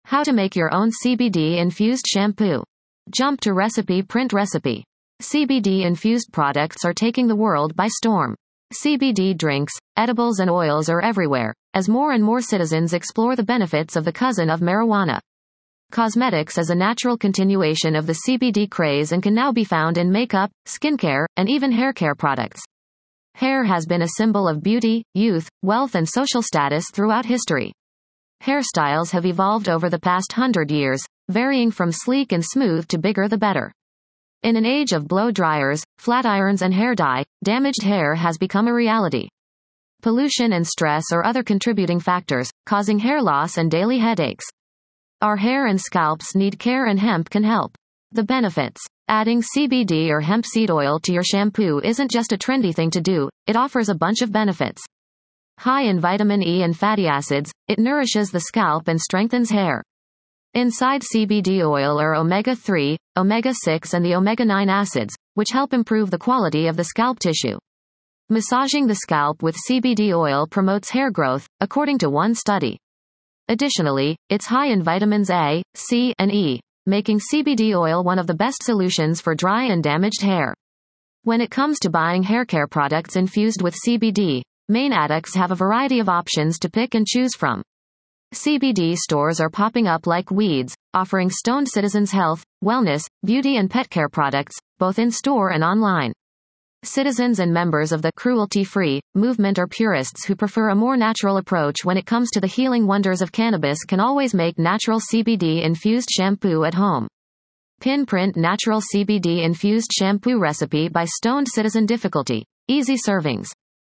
How to make your own CBD-infused shampoo. Jump to recipe. Print recipe. CBD-infused products are taking the world by storm. CBD drinks, edibles and oils are everywhere, as more and more citizens explore the benefits of the cousin of marijuana. Cosmetics is a natural continuation of the CBD craze and can now be found in makeup, skincare, and even hair care products. Hair has been a symbol of beauty, youth, wealth and social status throughout history. Hairstyles have evolved over the past 100 years, varying from sleek and smooth to bigger the better. In an age of blow dryers, flat irons and hair dye, damaged hair has become a reality. Pollution and stress are other contributing factors, causing hair loss and daily headaches. Our hair and scalps need care and hemp can help. The benefits. Adding CBD or hemp seed oil to your shampoo isn't just a trendy thing to do, it offers a bunch of benefits. High in vitamin E and fatty acids, it nourishes the scalp and strengthens hair. Inside CBD oil are omega-3, omega-6 and the omega-9 acids, which help improve the quality of the scalp tissue. Massaging the scalp with CBD oil promotes hair growth, according to one study. Additionally, it's high in vitamins A, C, and E, making CBD oil one of the best solutions for dry and damaged hair. When it comes to buying hair care products infused with CBD, Maine addicts have a variety of options to pick and choose from. CBD stores are popping up like weeds, offering stoned citizens health, wellness, beauty and pet care products, both in store and online. Citizens and members of the cruelty-free movement or purists who prefer a more natural approach when it comes to the healing wonders of cannabis can always make natural CBD-infused shampoo at home. Print natural CBD-infused shampoo recipe by stoned citizen. Difficulty. Easy servings.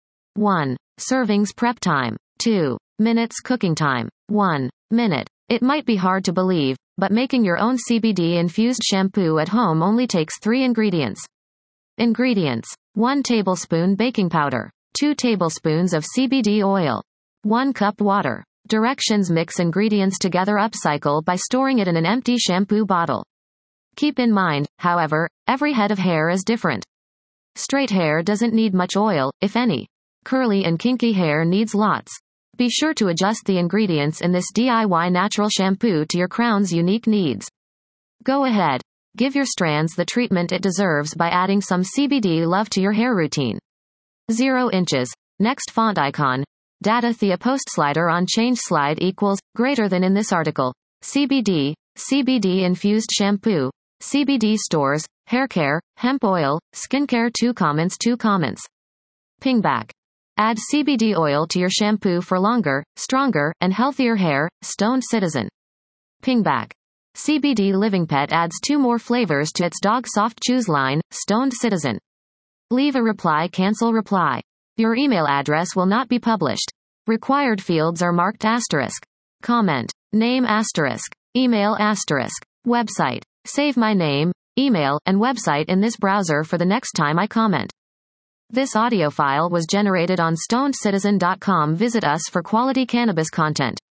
1. Servings prep time. 2 minutes cooking time. 1 minute. It might be hard to believe, but making your own CBD-infused shampoo at home only takes 3 ingredients. Ingredients. 1 tablespoon baking powder. 2 tablespoons of CBD oil. 1 cup water. Directions: mix ingredients together. Upcycle by storing it in an empty shampoo bottle. Keep in mind, however, every head of hair is different. Straight hair doesn't need much oil, if any. Curly and kinky hair needs lots. Be sure to adjust the ingredients in this DIY natural shampoo to your crown's unique needs. Go ahead. Give your strands the treatment it deserves by adding some CBD love to your hair routine. 0 inches. Next font icon. Data the post slider on change slide equals greater than in this article. CBD infused shampoo. CBD stores, hair care, hemp oil, skincare. 2 comments. Pingback. Add CBD oil to your shampoo for longer, stronger, and healthier hair. Stoned citizen. Pingback. CBD Living Pet adds 2 more flavors to its dog soft chews line. Stoned citizen. Leave a reply. Cancel reply. Your email address will not be published. Required fields are marked asterisk. Comment. Name asterisk. Email asterisk. Website. Save my name, email, and website in this browser for the next time I comment. This audio file was generated on stonedcitizen.com. Visit us for quality cannabis content.